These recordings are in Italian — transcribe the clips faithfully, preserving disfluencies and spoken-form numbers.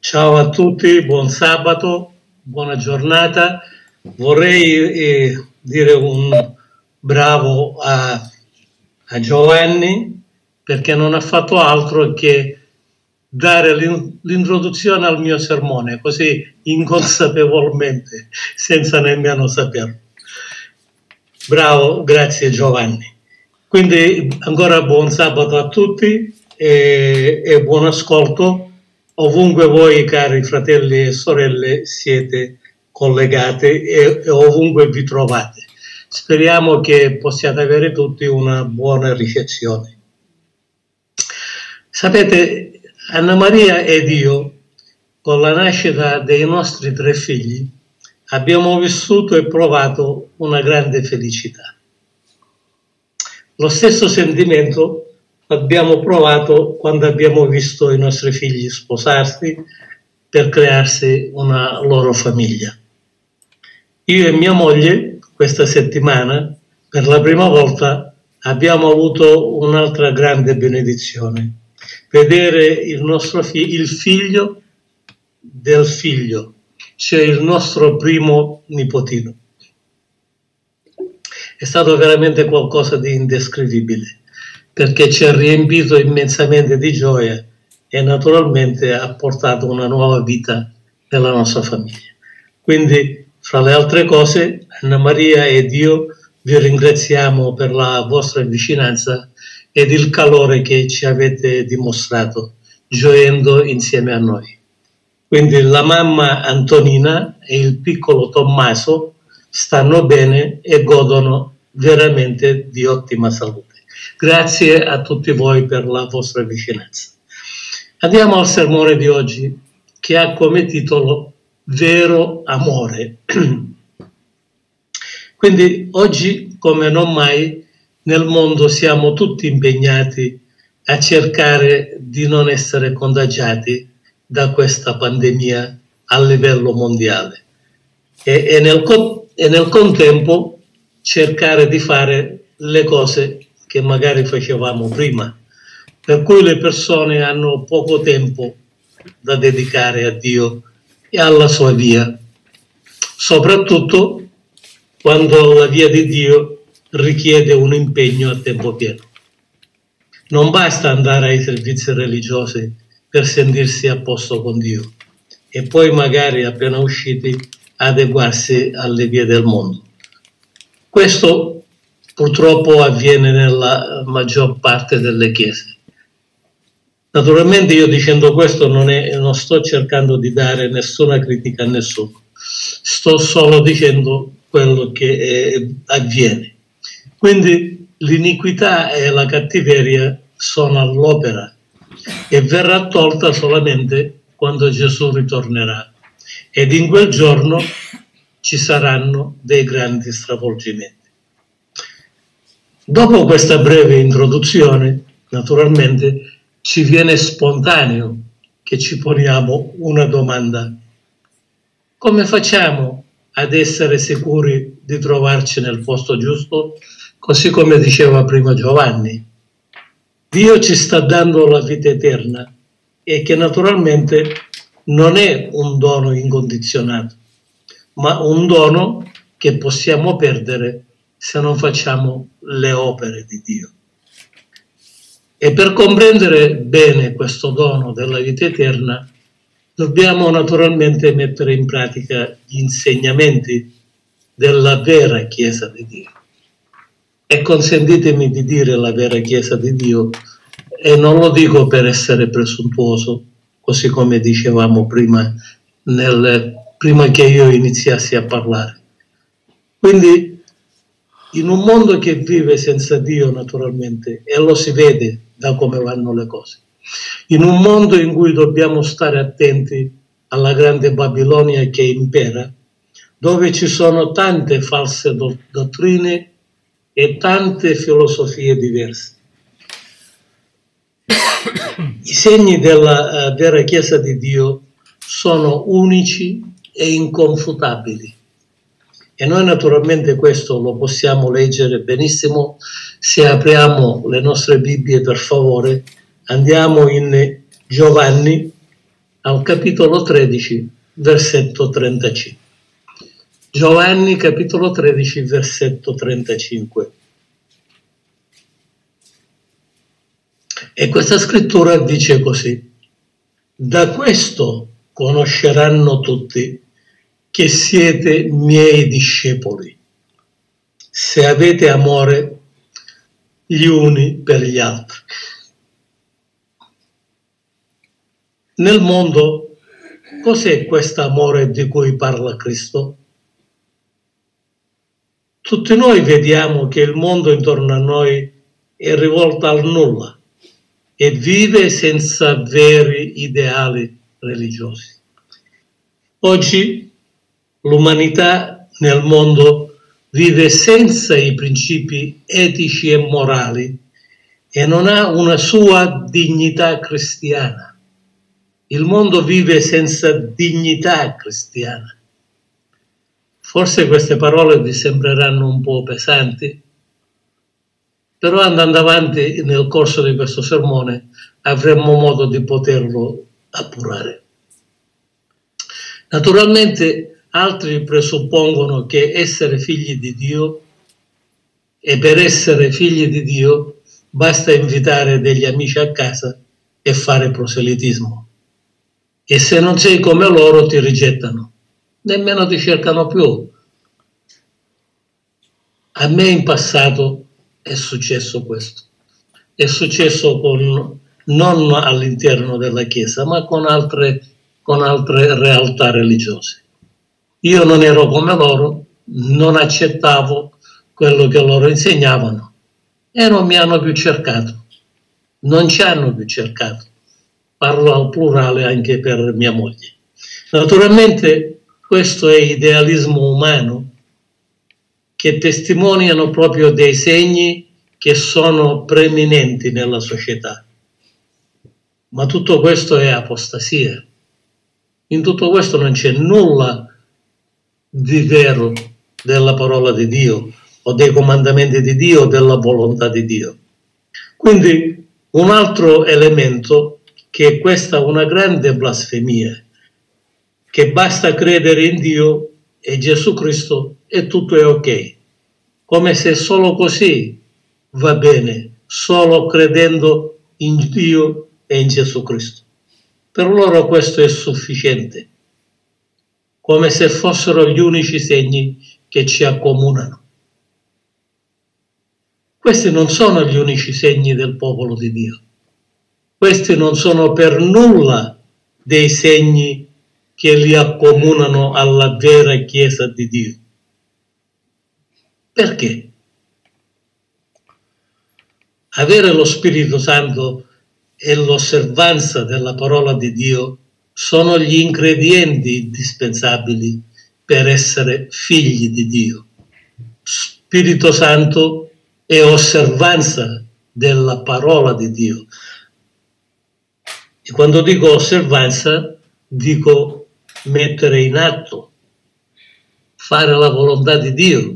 Ciao a tutti, buon sabato, buona giornata. Vorrei eh, dire un bravo a, a Giovanni, perché non ha fatto altro che dare l'in- l'introduzione al mio sermone, così inconsapevolmente, senza nemmeno saperlo. Bravo, grazie Giovanni. Quindi ancora buon sabato a tutti e, e buon ascolto ovunque voi, cari fratelli e sorelle, siete collegati e, e ovunque vi trovate. Speriamo che possiate avere tutti una buona ricezione. Sapete, Anna Maria ed io, con la nascita dei nostri tre figli, abbiamo vissuto e provato una grande felicità. Lo stesso sentimento abbiamo provato quando abbiamo visto i nostri figli sposarsi per crearsi una loro famiglia. Io e mia moglie questa settimana per la prima volta abbiamo avuto un'altra grande benedizione: vedere il nostro fi- il figlio del figlio, cioè il nostro primo nipotino. È stato veramente qualcosa di indescrivibile, perché ci ha riempito immensamente di gioia e naturalmente ha portato una nuova vita nella nostra famiglia. Quindi, fra le altre cose, Anna Maria ed io vi ringraziamo per la vostra vicinanza ed il calore che ci avete dimostrato, gioendo insieme a noi. Quindi la mamma Antonina e il piccolo Tommaso stanno bene e godono veramente di ottima salute. Grazie a tutti voi per la vostra vicinanza. Andiamo al sermone di oggi, che ha come titolo Vero amore. Quindi oggi, come non mai, nel mondo siamo tutti impegnati a cercare di non essere contagiati da questa pandemia a livello mondiale e, e, nel, e nel contempo cercare di fare le cose che magari facevamo prima, per cui le persone hanno poco tempo da dedicare a Dio e alla sua via, soprattutto quando la via di Dio richiede un impegno a tempo pieno. Non basta andare ai servizi religiosi per sentirsi a posto con Dio e poi magari appena usciti adeguarsi alle vie del mondo. Questo purtroppo avviene nella maggior parte delle chiese. Naturalmente io dicendo questo non, è, non sto cercando di dare nessuna critica a nessuno, sto solo dicendo quello che eh, avviene. Quindi l'iniquità e la cattiveria sono all'opera e verrà tolta solamente quando Gesù ritornerà, ed in quel giorno ci saranno dei grandi stravolgimenti. Dopo questa breve introduzione, naturalmente, ci viene spontaneo che ci poniamo una domanda: come facciamo ad essere sicuri di trovarci nel posto giusto? Così come diceva prima Giovanni, Dio ci sta dando la vita eterna e che naturalmente non è un dono incondizionato, ma un dono che possiamo perdere se non facciamo le opere di Dio. E per comprendere bene questo dono della vita eterna dobbiamo naturalmente mettere in pratica gli insegnamenti della vera Chiesa di Dio. E consentitemi di dire la vera Chiesa di Dio, e non lo dico per essere presuntuoso, così come dicevamo prima, nel, prima che io iniziassi a parlare. Quindi, in un mondo che vive senza Dio, naturalmente, e lo si vede da come vanno le cose, in un mondo in cui dobbiamo stare attenti alla grande Babilonia che impera, dove ci sono tante false do- dottrine e tante filosofie diverse. I segni della uh, vera Chiesa di Dio sono unici e inconfutabili. E noi naturalmente questo lo possiamo leggere benissimo se apriamo le nostre Bibbie, per favore. Andiamo in Giovanni, al capitolo tredici, versetto trentacinque. Giovanni, capitolo tredici, versetto trentacinque. E questa scrittura dice così: da questo conosceranno tutti che siete miei discepoli, se avete amore gli uni per gli altri. Nel mondo, cos'è questo amore di cui parla Cristo? Tutti noi vediamo che il mondo intorno a noi è rivolto al nulla e vive senza veri ideali religiosi. Oggi l'umanità nel mondo vive senza i principi etici e morali e non ha una sua dignità cristiana. Il mondo vive senza dignità cristiana. Forse queste parole vi sembreranno un po' pesanti, però andando avanti nel corso di questo sermone avremo modo di poterlo appurare. Naturalmente altri presuppongono che essere figli di Dio, e per essere figli di Dio basta invitare degli amici a casa e fare proselitismo. E se non sei come loro ti rigettano, nemmeno ti cercano più. A me in passato è successo questo. È successo con, non all'interno della Chiesa, ma con altre, con altre realtà religiose. Io non ero come loro, non accettavo quello che loro insegnavano e non mi hanno più cercato. Non ci hanno più cercato. Parlo al plurale anche per mia moglie. Naturalmente questo è idealismo umano che testimoniano proprio dei segni che sono preminenti nella società. Ma tutto questo è apostasia. In tutto questo non c'è nulla di vero della parola di Dio o dei comandamenti di Dio o della volontà di Dio. Quindi un altro elemento che è questa una grande blasfemia, che basta credere in Dio e Gesù Cristo e tutto è ok, come se solo così va bene, solo credendo in Dio e in Gesù Cristo. Per loro questo è sufficiente, come se fossero gli unici segni che ci accomunano. Questi non sono gli unici segni del popolo di Dio. Questi non sono per nulla dei segni che li accomunano alla vera Chiesa di Dio. Perché? Avere lo Spirito Santo e l'osservanza della parola di Dio sono gli ingredienti indispensabili per essere figli di Dio. Spirito Santo e osservanza della parola di Dio. E quando dico osservanza, dico mettere in atto, fare la volontà di Dio.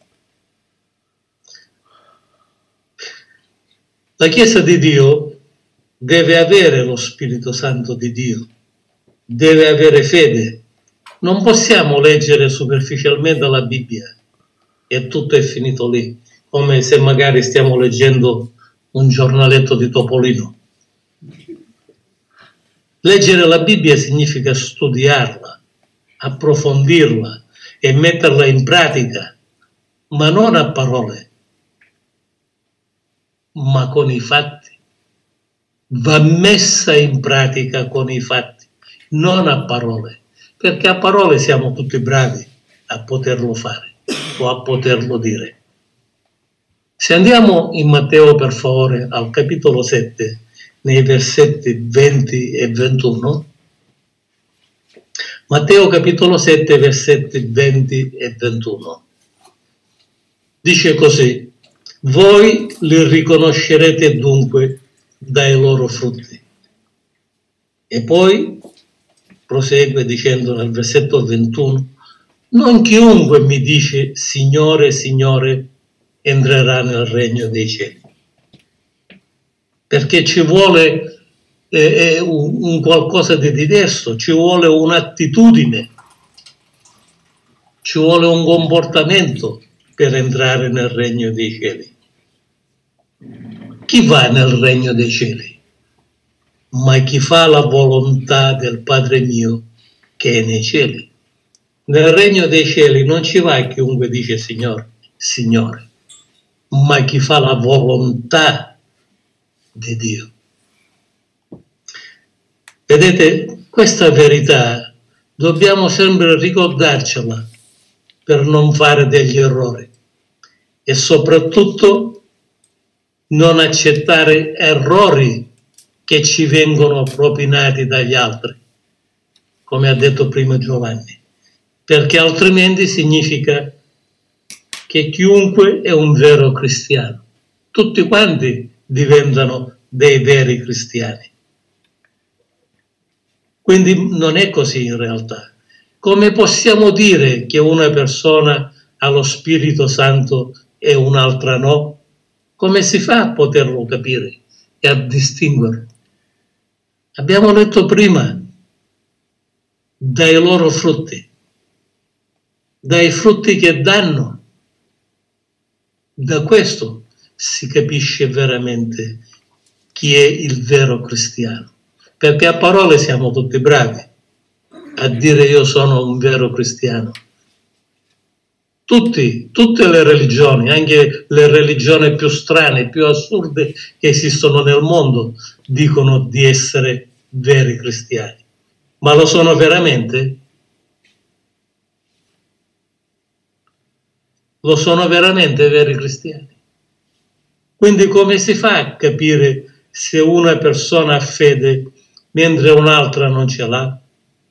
La Chiesa di Dio deve avere lo Spirito Santo di Dio, deve avere fede. Non possiamo leggere superficialmente la Bibbia e tutto è finito lì, come se magari stiamo leggendo un giornaletto di Topolino. Leggere la Bibbia significa studiarla, approfondirla e metterla in pratica, ma non a parole, ma con i fatti. Va messa in pratica con i fatti, non a parole, perché a parole siamo tutti bravi a poterlo fare o a poterlo dire. Se andiamo in Matteo, per favore, al capitolo sette, nei versetti venti e ventuno, Matteo capitolo sette, versetti venti e ventuno, dice così: voi li riconoscerete dunque dai loro frutti. E poi prosegue dicendo nel versetto ventuno: non chiunque mi dice Signore, Signore entrerà nel regno dei cieli. Perché ci vuole è, è un, un qualcosa di diverso, ci vuole un'attitudine, ci vuole un comportamento per entrare nel regno dei cieli. Chi va nel regno dei cieli? Ma chi fa la volontà del Padre mio che è nei cieli. Nel regno dei cieli non ci va chiunque dice Signore, Signore, ma chi fa la volontà di Dio. Vedete, questa verità dobbiamo sempre ricordarcela per non fare degli errori e soprattutto non accettare errori che ci vengono propinati dagli altri, come ha detto prima Giovanni, perché altrimenti significa che chiunque è un vero cristiano. Tutti quanti diventano dei veri cristiani. Quindi non è così in realtà. Come possiamo dire che una persona ha lo Spirito Santo e un'altra no? Come si fa a poterlo capire e a distinguerlo? Abbiamo letto prima, dai loro frutti, dai frutti che danno. Da questo si capisce veramente chi è il vero cristiano. Perché a parole siamo tutti bravi a dire io sono un vero cristiano. Tutti, tutte le religioni, anche le religioni più strane, più assurde che esistono nel mondo, dicono di essere veri cristiani. Ma lo sono veramente? Lo sono veramente veri cristiani? Quindi come si fa a capire se una persona ha fede mentre un'altra non ce l'ha?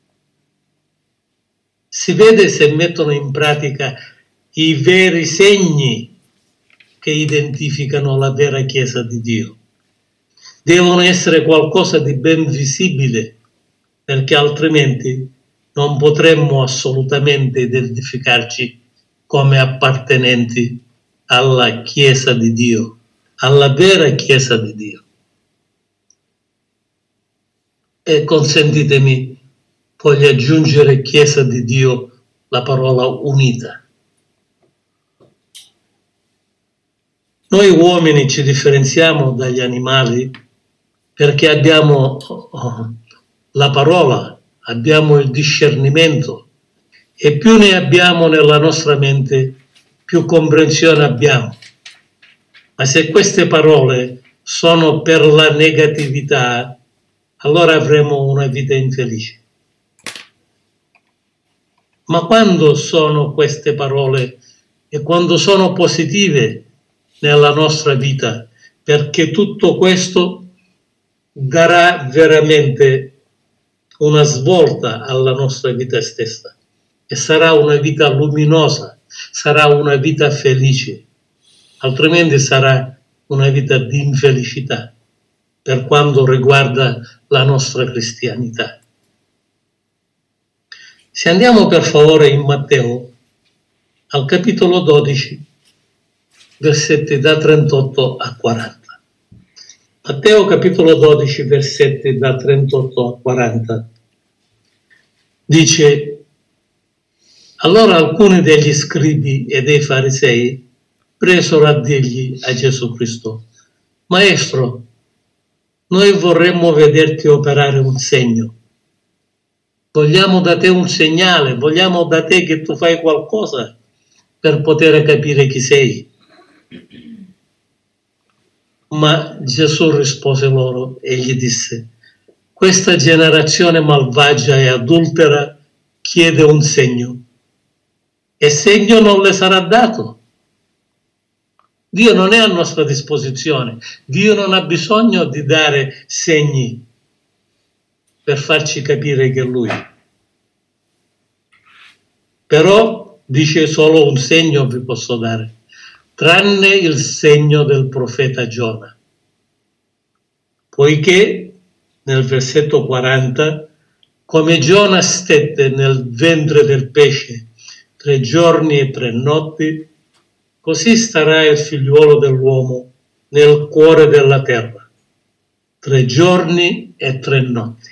Si vede se mettono in pratica i veri segni che identificano la vera Chiesa di Dio. Devono essere qualcosa di ben visibile, perché altrimenti non potremmo assolutamente identificarci come appartenenti alla Chiesa di Dio, alla vera Chiesa di Dio. E consentitemi, voglio aggiungere Chiesa di Dio la parola unita. Noi uomini ci differenziamo dagli animali perché abbiamo la parola, abbiamo il discernimento e più ne abbiamo nella nostra mente, più comprensione abbiamo. Ma se queste parole sono per la negatività, allora avremo una vita infelice. Ma quando sono queste parole e quando sono positive nella nostra vita, perché tutto questo darà veramente una svolta alla nostra vita stessa e sarà una vita luminosa, sarà una vita felice, altrimenti sarà una vita di infelicità per quanto riguarda la nostra cristianità. Se andiamo per favore in Matteo, al capitolo dodici, versetti da trentotto a quaranta. Matteo capitolo dodici, versetti da trentotto a quaranta. Dice: allora alcuni degli scribi e dei farisei presero a dirgli a Gesù Cristo: Maestro, noi vorremmo vederti operare un segno. Vogliamo da te un segnale, vogliamo da te che tu fai qualcosa per poter capire chi sei. Ma Gesù rispose loro e gli disse: questa generazione malvagia e adultera chiede un segno, e segno non le sarà dato. Dio non è a nostra disposizione, Dio non ha bisogno di dare segni per farci capire che è Lui. Però dice: solo un segno vi posso dare, tranne il segno del profeta Giona. Poiché, nel versetto quaranta, come Giona stette nel ventre del pesce tre giorni e tre notti, così starà il figliuolo dell'uomo nel cuore della terra, tre giorni e tre notti.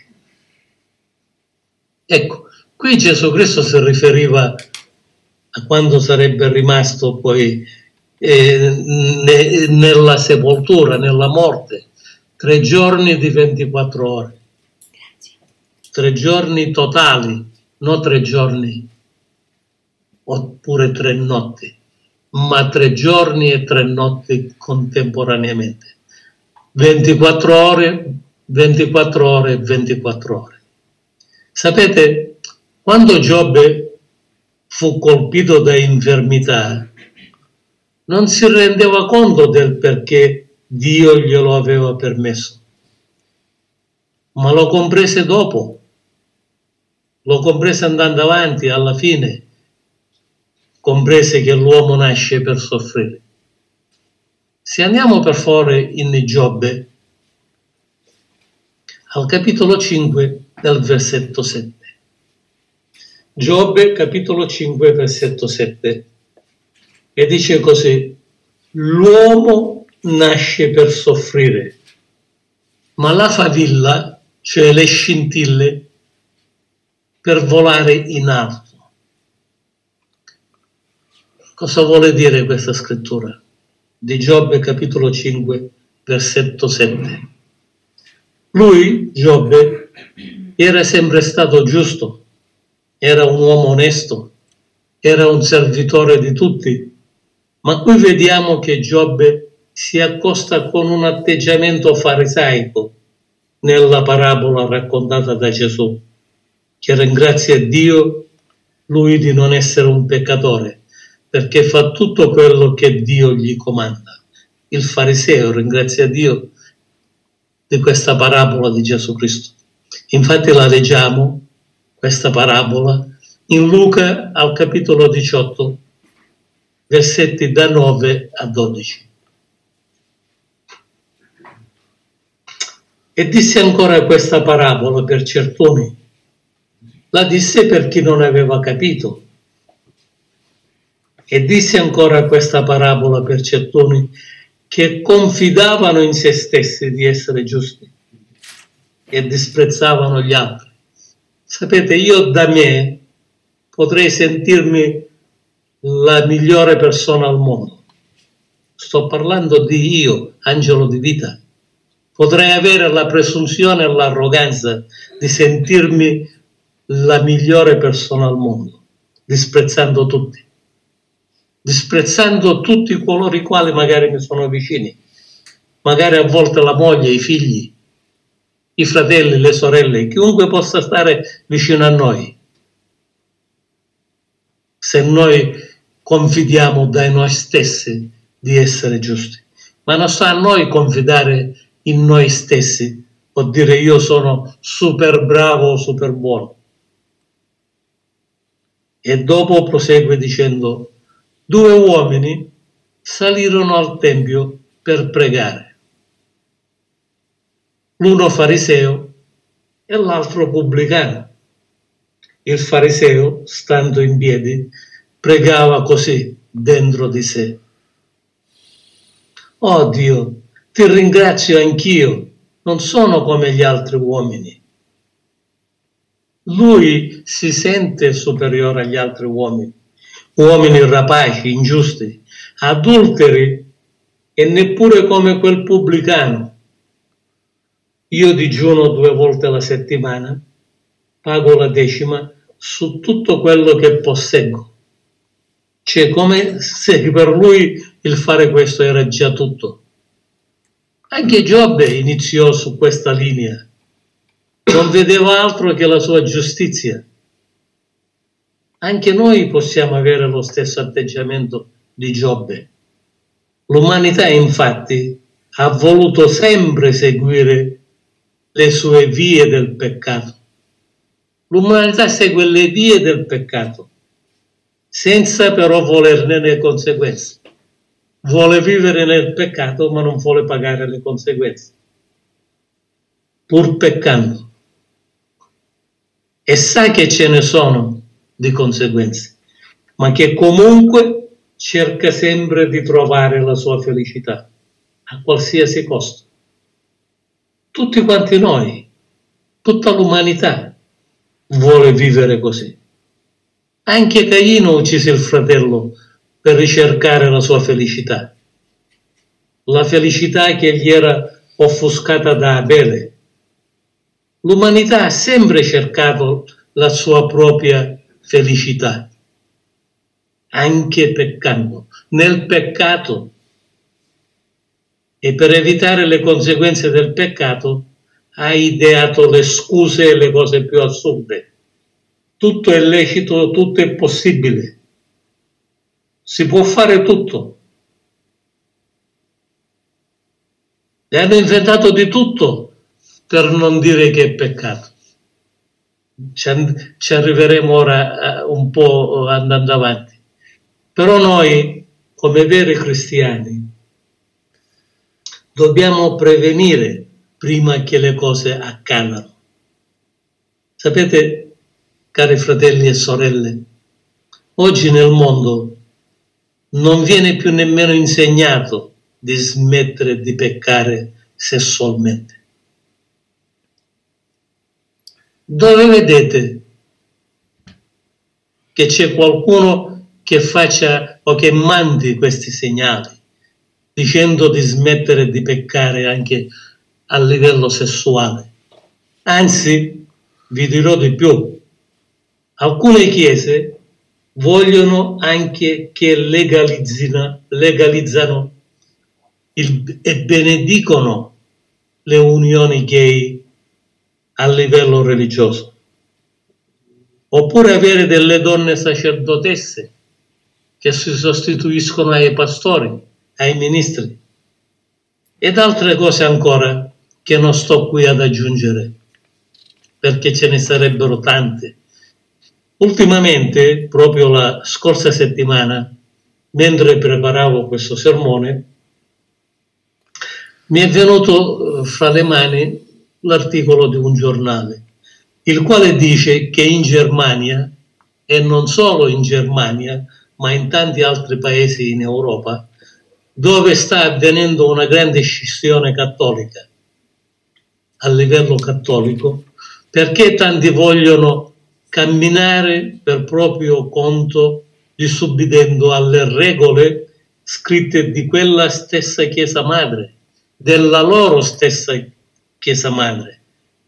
Ecco, qui Gesù Cristo si riferiva a quando sarebbe rimasto poi eh, ne, nella sepoltura, nella morte, tre giorni di ventiquattro ore. Tre giorni totali, non tre giorni oppure tre notti, ma tre giorni e tre notti contemporaneamente. ventiquattro ore, ventiquattro ore e ventiquattro ore. Sapete, quando Giobbe fu colpito da infermità, non si rendeva conto del perché Dio glielo aveva permesso, ma lo comprese dopo, lo comprese andando avanti, alla fine comprese che l'uomo nasce per soffrire. Se andiamo per favore in Giobbe, al capitolo cinque, del versetto sette. Giobbe, capitolo cinque, versetto sette, e dice così: l'uomo nasce per soffrire, ma la favilla, cioè le scintille, per volare in alto. Cosa vuole dire questa scrittura? Di Giobbe, capitolo cinque, versetto sette. Lui, Giobbe, era sempre stato giusto, era un uomo onesto, era un servitore di tutti, ma qui vediamo che Giobbe si accosta con un atteggiamento farisaico nella parabola raccontata da Gesù, che ringrazia Dio lui di non essere un peccatore, perché fa tutto quello che Dio gli comanda. Il fariseo ringrazia Dio di questa parabola di Gesù Cristo. Infatti la leggiamo, questa parabola, in Luca al capitolo diciotto, versetti da nove a dodici. E disse ancora questa parabola per certuni. La disse per chi non aveva capito. E disse ancora questa parabola per certuni che confidavano in se stessi di essere giusti e disprezzavano gli altri. Sapete, io da me potrei sentirmi la migliore persona al mondo. Sto parlando di io, angelo di vita. Potrei avere la presunzione e l'arroganza di sentirmi la migliore persona al mondo, disprezzando tutti. disprezzando tutti coloro i quali magari mi sono vicini, magari a volte la moglie, i figli, i fratelli, le sorelle, chiunque possa stare vicino a noi. Se noi confidiamo da noi stessi di essere giusti, ma non sta a noi confidare in noi stessi o dire io sono super bravo o super buono. E dopo prosegue dicendo: due uomini salirono al tempio per pregare, l'uno fariseo e l'altro pubblicano. Il fariseo, stando in piedi, pregava così dentro di sé: oh Dio, ti ringrazio anch'io, non sono come gli altri uomini. Lui si sente superiore agli altri uomini, uomini rapaci, ingiusti, adulteri e neppure come quel pubblicano. Io digiuno due volte alla settimana, pago la decima su tutto quello che posseggo. Cioè, come se per lui il fare questo era già tutto. Anche Giobbe iniziò su questa linea, non vedeva altro che la sua giustizia. Anche noi possiamo avere lo stesso atteggiamento di Giobbe. L'umanità, infatti, ha voluto sempre seguire le sue vie del peccato. L'umanità segue le vie del peccato, senza però volerne le conseguenze. Vuole vivere nel peccato, ma non vuole pagare le conseguenze, pur peccando. E sa che ce ne sono di conseguenze, ma che comunque cerca sempre di trovare la sua felicità, a qualsiasi costo. Tutti quanti noi Tutta l'umanità vuole vivere così. Anche Caino uccise il fratello per ricercare la sua felicità, la felicità che gli era offuscata da Abele. L'umanità ha sempre cercato la sua propria felicità, anche peccando. Nel peccato, e per evitare le conseguenze del peccato, ha ideato le scuse e le cose più assurde. Tutto è lecito, tutto è possibile. Si può fare tutto. E hanno inventato di tutto per non dire che è peccato. Ci, ci arriveremo ora uh, un po' andando avanti. Però noi, come veri cristiani, dobbiamo prevenire prima che le cose accadano. Sapete, cari fratelli e sorelle, oggi nel mondo non viene più nemmeno insegnato di smettere di peccare sessualmente. Dove vedete che c'è qualcuno che faccia o che mandi questi segnali dicendo di smettere di peccare anche a livello sessuale? Anzi, vi dirò di più. Alcune chiese vogliono anche che legalizzino, legalizzano il, e benedicono le unioni gay a livello religioso. Oppure avere delle donne sacerdotesse che si sostituiscono ai pastori, ai ministri, ed altre cose ancora che non sto qui ad aggiungere, perché ce ne sarebbero tante. Ultimamente, proprio la scorsa settimana, mentre preparavo questo sermone, mi è venuto fra le mani l'articolo di un giornale, il quale dice che in Germania, e non solo in Germania, ma in tanti altri paesi in Europa, dove sta avvenendo una grande scissione cattolica, a livello cattolico, perché tanti vogliono camminare per proprio conto, disubbidendo alle regole scritte di quella stessa Chiesa Madre, della loro stessa Chiesa Madre.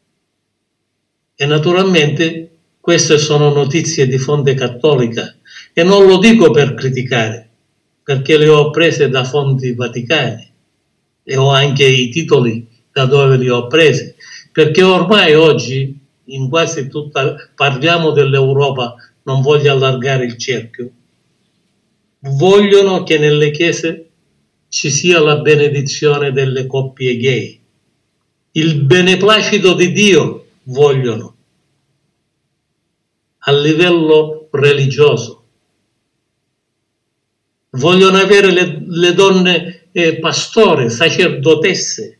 E naturalmente queste sono notizie di fonte cattolica, e non lo dico per criticare, perché le ho prese da fonti vaticane e ho anche i titoli da dove li ho presi, perché ormai oggi in quasi tutta, parliamo dell'Europa, non voglio allargare il cerchio, vogliono che nelle chiese ci sia la benedizione delle coppie gay, il beneplacito di Dio vogliono a livello religioso. Vogliono avere le, le donne eh, pastore, sacerdotesse.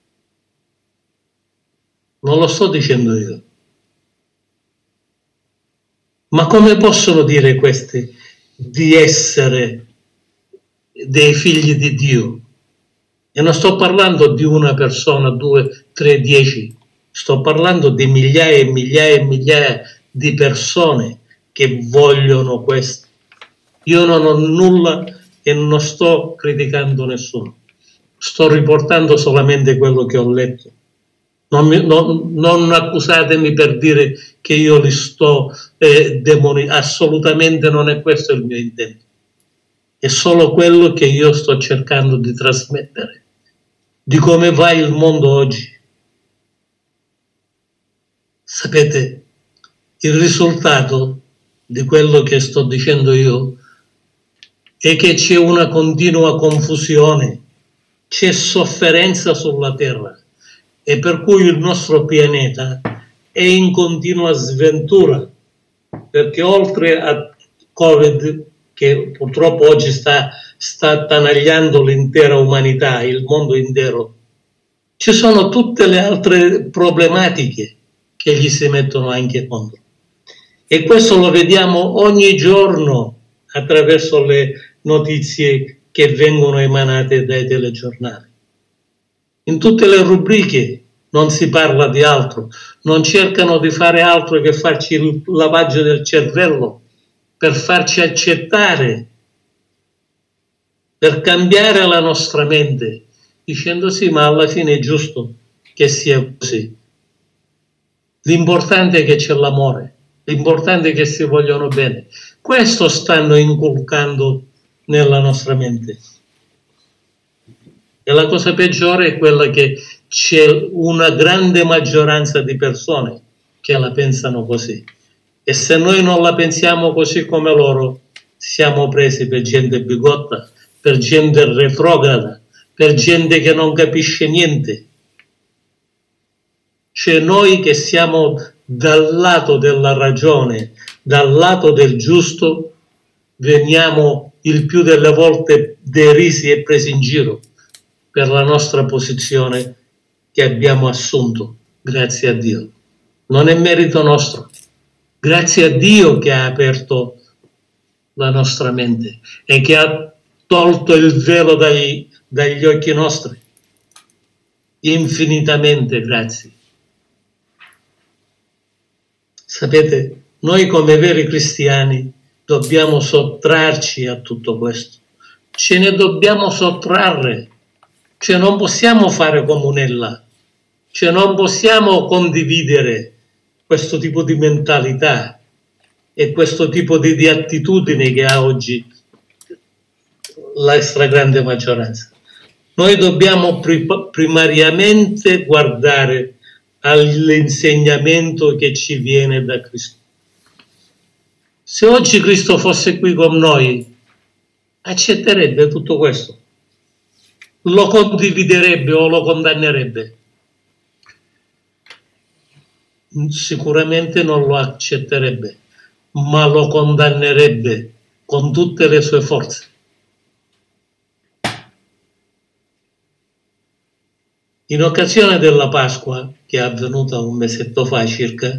Non lo sto dicendo io. Ma come possono dire queste di essere dei figli di Dio? E non sto parlando di una persona, due, tre, dieci. Sto parlando di migliaia e migliaia e migliaia di persone che vogliono questo. Io non ho nulla e non sto criticando nessuno. Sto riportando solamente quello che ho letto. Non, mi, non, non accusatemi per dire che io li sto eh, demonizzando. Assolutamente non è questo il mio intento. È solo quello che io sto cercando di trasmettere, di come va il mondo oggi. Sapete, il risultato di quello che sto dicendo io è che c'è una continua confusione, c'è sofferenza sulla Terra, e per cui il nostro pianeta è in continua sventura, perché oltre a Covid, che purtroppo oggi sta, sta attanagliando l'intera umanità, il mondo intero, ci sono tutte le altre problematiche che gli si mettono anche contro. E questo lo vediamo ogni giorno attraverso le notizie che vengono emanate dai telegiornali. In tutte le rubriche non si parla di altro, non cercano di fare altro che farci il lavaggio del cervello per farci accettare, per cambiare la nostra mente, dicendo sì, ma alla fine è giusto che sia così. L'importante è che c'è l'amore, l'importante è che si vogliono bene. Questo stanno inculcando nella nostra mente. E la cosa peggiore è quella che c'è una grande maggioranza di persone che la pensano così. E se noi non la pensiamo così come loro, siamo presi per gente bigotta, per gente retrograda, per gente che non capisce niente. Cioè noi che siamo dal lato della ragione, dal lato del giusto, veniamo il più delle volte derisi e presi in giro per la nostra posizione che abbiamo assunto, grazie a Dio. Non è merito nostro, grazie a Dio che ha aperto la nostra mente e che ha tolto il velo dai, dagli occhi nostri. Infinitamente grazie. Sapete, noi come veri cristiani dobbiamo sottrarci a tutto questo. Ce ne dobbiamo sottrarre. Cioè non possiamo fare comunella. Cioè non possiamo condividere questo tipo di mentalità e questo tipo di, di attitudini che ha oggi la stragrande maggioranza. Noi dobbiamo primariamente guardare all'insegnamento che ci viene da Cristo. Se oggi Cristo fosse qui con noi, accetterebbe tutto questo? Lo condividerebbe o lo condannerebbe? Sicuramente non lo accetterebbe, ma lo condannerebbe con tutte le sue forze. In occasione della Pasqua, che è avvenuta un mesetto fa circa,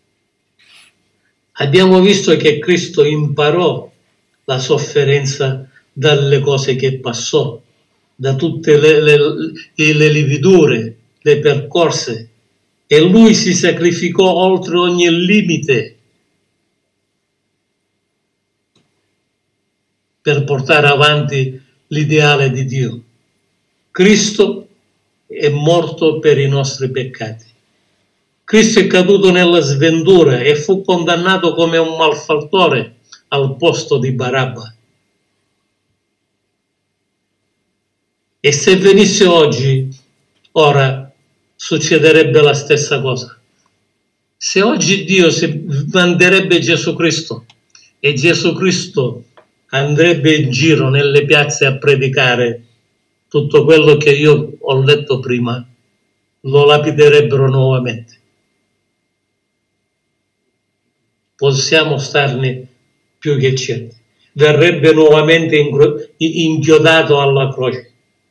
abbiamo visto che Cristo imparò la sofferenza dalle cose che passò, da tutte le, le, le lividure, le percorse, e Lui si sacrificò oltre ogni limite per portare avanti l'ideale di Dio. Cristo è morto per i nostri peccati. Cristo è caduto nella sventura e fu condannato come un malfattore al posto di Barabba. E se venisse oggi, ora, succederebbe la stessa cosa. Se oggi Dio si manderebbe Gesù Cristo e Gesù Cristo andrebbe in giro nelle piazze a predicare tutto quello che io ho letto prima, lo lapiderebbero nuovamente. Possiamo starne più che certi. Verrebbe nuovamente inchiodato alla croce.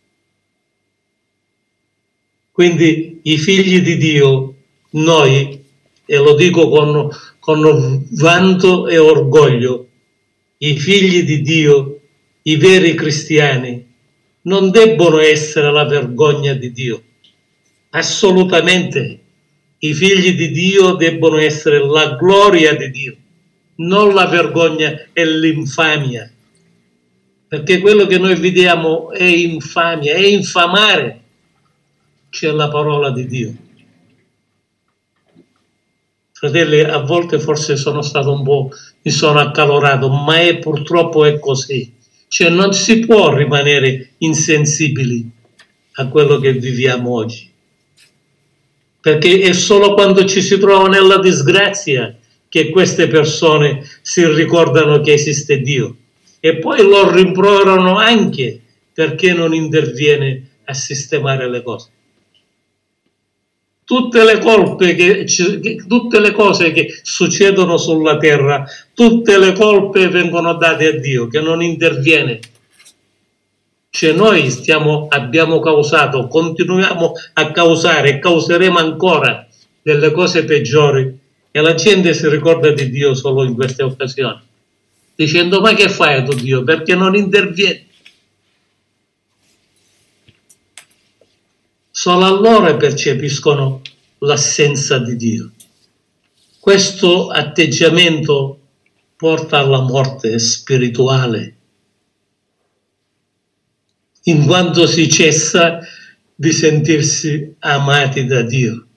Quindi i figli di Dio, noi, e lo dico con, con vanto e orgoglio, i figli di Dio, i veri cristiani, non debbono essere la vergogna di Dio. Assolutamente. I figli di Dio debbono essere la gloria di Dio, non la vergogna e l'infamia. Perché quello che noi vediamo è infamia, è infamare. C'è la parola di Dio. Fratelli, a volte forse sono stato un po', mi sono accalorato, ma è, purtroppo è così. Cioè non si può rimanere insensibili a quello che viviamo oggi. Perché è solo quando ci si trova nella disgrazia che queste persone si ricordano che esiste Dio. E poi lo rimproverano anche perché non interviene a sistemare le cose. Tutte le colpe che, tutte le cose che succedono sulla terra, tutte le colpe vengono date a Dio, che non interviene. Cioè noi stiamo, abbiamo causato, continuiamo a causare e causeremo ancora delle cose peggiori e la gente si ricorda di Dio solo in queste occasioni, dicendo: ma che fai tu Dio? Perché non intervieni? solo allora percepiscono l'assenza di Dio. Questo atteggiamento porta alla morte spirituale, in quanto si cessa di sentirsi amati da Dio.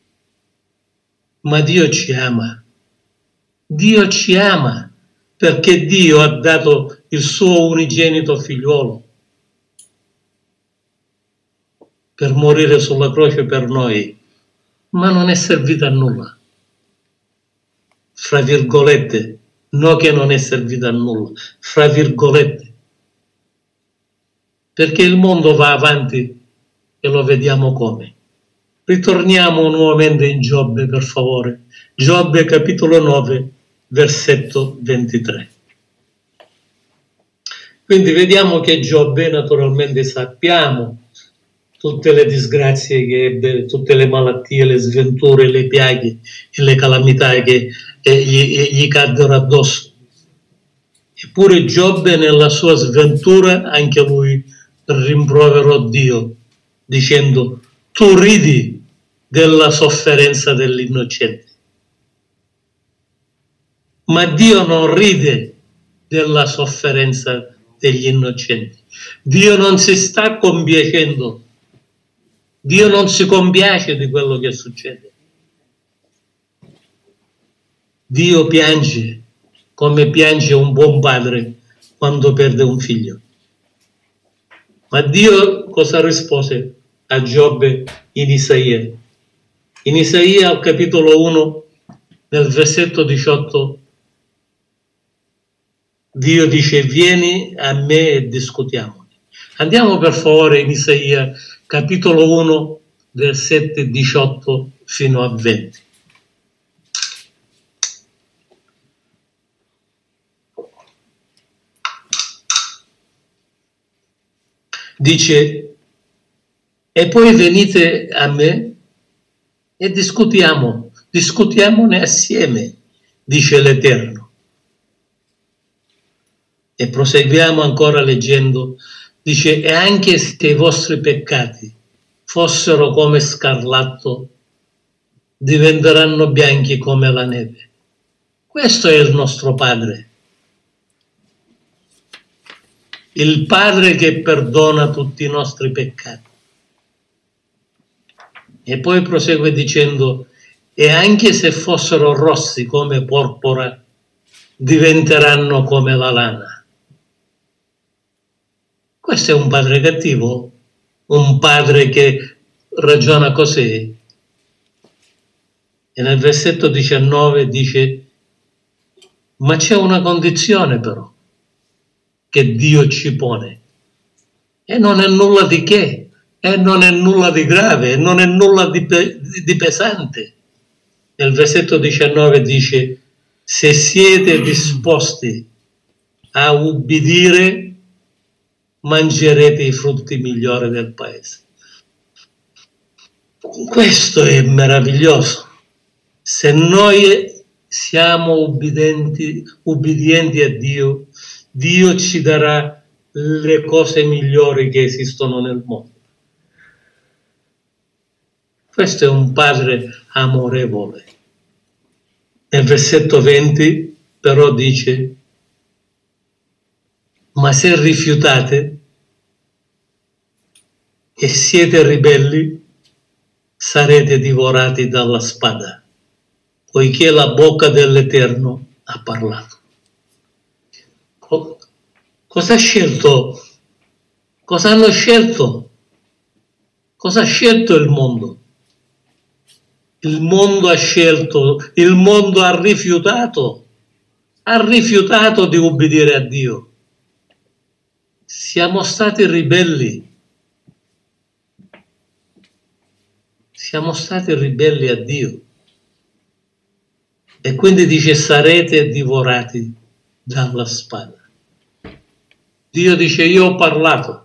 Ma Dio ci ama. Dio ci ama perché Dio ha dato il suo unigenito figliuolo per morire sulla croce per noi, ma non è servito a nulla. Fra virgolette, no che non è servito a nulla, fra virgolette. Perché il mondo va avanti e lo vediamo come. Ritorniamo nuovamente in Giobbe, per favore. Giobbe capitolo nove, versetto ventitré. Quindi vediamo che Giobbe, naturalmente sappiamo tutte le disgrazie che ebbe, tutte le malattie, le sventure, le piaghe e le calamità che eh, gli, gli caddero addosso. Eppure Giobbe nella sua sventura, anche lui rimproverò Dio, dicendo: tu ridi della sofferenza dell'innocente. Ma Dio non ride della sofferenza degli innocenti. Dio non si sta compiacendo. Dio non si compiace di quello che succede. Dio piange come piange un buon padre quando perde un figlio. Ma Dio cosa rispose a Giobbe in Isaia? In Isaia al capitolo uno, nel versetto diciotto, Dio dice: vieni a me e discutiamo. Andiamo per favore in Isaia capitolo uno, versetti diciotto fino a venti. Dice: e poi venite a me e discutiamo, discutiamone assieme, dice l'Eterno. E proseguiamo ancora leggendo, dice: e anche se i vostri peccati fossero come scarlatto, diventeranno bianchi come la neve. Questo è il nostro Padre. Il Padre che perdona tutti i nostri peccati. E poi prosegue dicendo: e anche se fossero rossi come porpora, diventeranno come la lana. Questo è un padre cattivo? Un padre che ragiona così? E nel versetto diciannove dice: ma c'è una condizione però che Dio ci pone, e non è nulla di che, e non è nulla di grave, e non è nulla di, pe- di pesante. Nel versetto diciannove dice: se siete disposti a ubbidire, mangerete i frutti migliori del paese. Questo è meraviglioso. Se noi siamo ubbidenti, ubbidienti a Dio, Dio ci darà le cose migliori che esistono nel mondo. Questo è un Padre amorevole. Nel versetto venti però dice: ma se rifiutate e siete ribelli, sarete divorati dalla spada, poiché la bocca dell'Eterno ha parlato. Cosa ha scelto? Cosa hanno scelto? Cosa ha scelto il mondo? Il mondo ha scelto, il mondo ha rifiutato, ha rifiutato di ubbidire a Dio. Siamo stati ribelli. Siamo stati ribelli a Dio. E quindi dice: sarete divorati dalla spada. Dio dice: io ho parlato.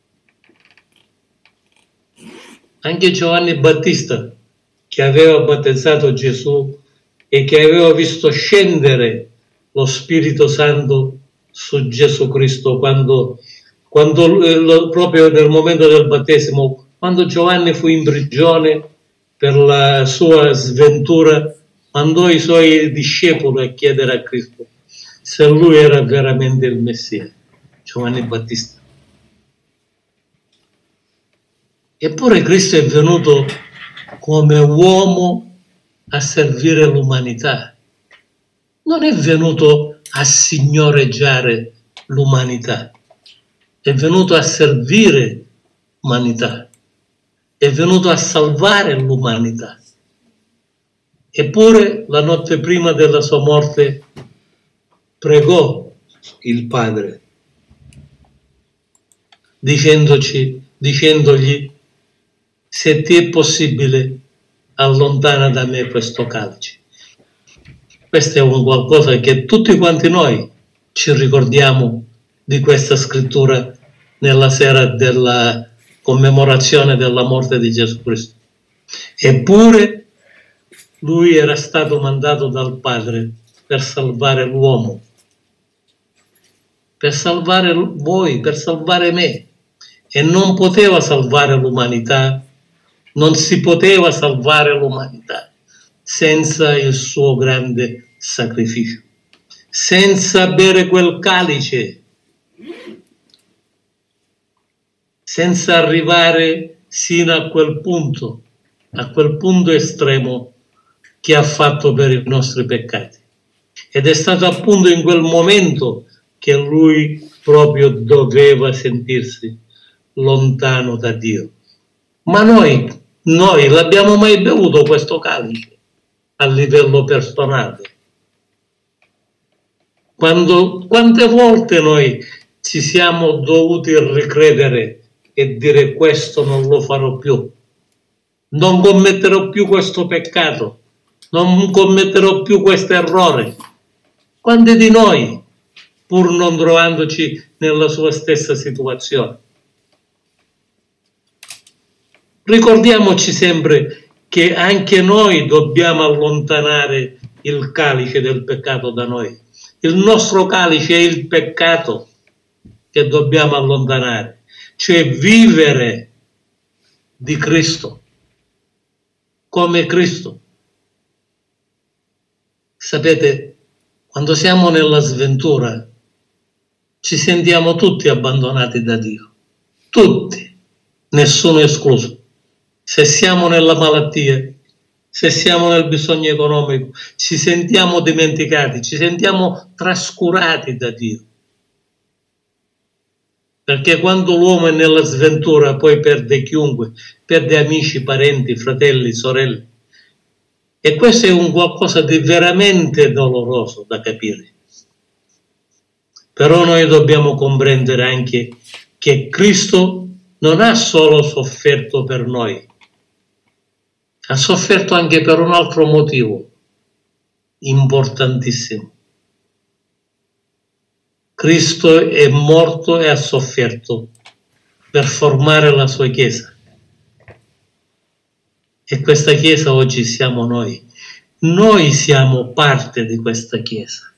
Anche Giovanni Battista, che aveva battezzato Gesù e che aveva visto scendere lo Spirito Santo su Gesù Cristo quando, quando proprio nel momento del battesimo, Quando Giovanni fu in prigione per la sua sventura, mandò i suoi discepoli a chiedere a Cristo se lui era veramente il Messia, Giovanni Battista. Eppure Cristo è venuto come uomo a servire l'umanità. Non è venuto a signoreggiare l'umanità, è venuto a servire l'umanità, è venuto a salvare l'umanità. Eppure la notte prima della sua morte pregò il Padre, dicendoci, dicendogli: se ti è possibile, allontana da me questo calice. Questo è un qualcosa che tutti quanti noi ci ricordiamo di questa scrittura nella sera della commemorazione della morte di Gesù Cristo. Eppure lui era stato mandato dal Padre per salvare l'uomo, per salvare voi, per salvare me, e non poteva salvare l'umanità, non si poteva salvare l'umanità senza il suo grande sacrificio, senza bere quel calice, senza arrivare sino a quel punto, a quel punto estremo che ha fatto per i nostri peccati. Ed è stato appunto in quel momento che lui proprio doveva sentirsi lontano da Dio. Ma noi, noi l'abbiamo mai bevuto questo calice a livello personale? Quando, quante volte noi ci siamo dovuti ricredere e dire: questo non lo farò più, non commetterò più questo peccato, non commetterò più questo errore. Quanti di noi, pur non trovandoci nella sua stessa situazione? Ricordiamoci sempre che anche noi dobbiamo allontanare il calice del peccato da noi. Il nostro calice è il peccato che dobbiamo allontanare, cioè vivere di Cristo, come Cristo. Sapete, quando siamo nella sventura ci sentiamo tutti abbandonati da Dio, tutti, nessuno escluso. Se siamo nella malattia, se siamo nel bisogno economico, ci sentiamo dimenticati, ci sentiamo trascurati da Dio. Perché quando l'uomo è nella sventura poi perde chiunque, perde amici, parenti, fratelli, sorelle. E questo è un qualcosa di veramente doloroso da capire. Però noi dobbiamo comprendere anche che Cristo non ha solo sofferto per noi, ha sofferto anche per un altro motivo importantissimo. Cristo è morto e ha sofferto per formare la sua Chiesa. E questa Chiesa oggi siamo noi. Noi siamo parte di questa Chiesa.